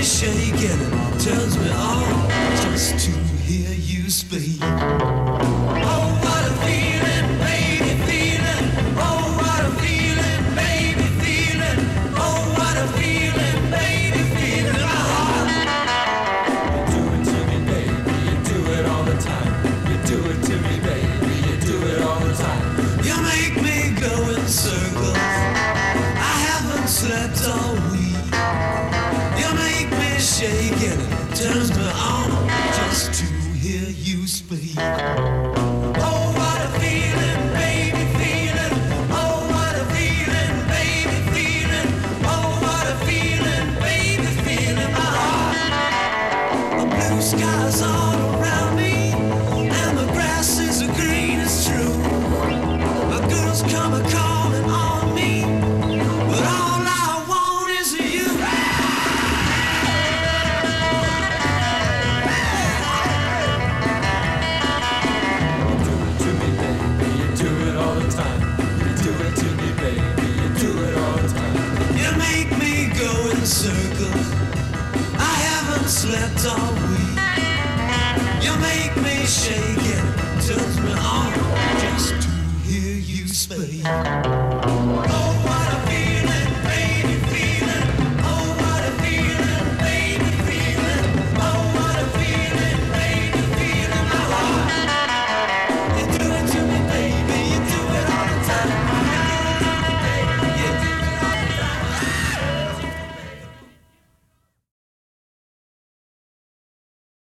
shaking and turns me on just to hear you speak. Oh, what a feeling, baby, feeling. Oh, what a feeling, baby, feeling. Oh, what a feeling, baby, feeling. You do it to me, baby, you do it all the time. You do it to me, baby, you do it all the time. You make me go in circles. I haven't slept all week. You make me shake and it turns me on just to hear you speak. Oh, what a feeling, baby, feeling. Oh, what a feeling, baby, feeling. Oh, what a feeling, baby, feeling. My heart, the blue skies all around me, and the grass is green, it's true. The girls come a calling on me, but all I want is you. Circles. I haven't slept all week. You make me shake and turns me on just to hear you speak.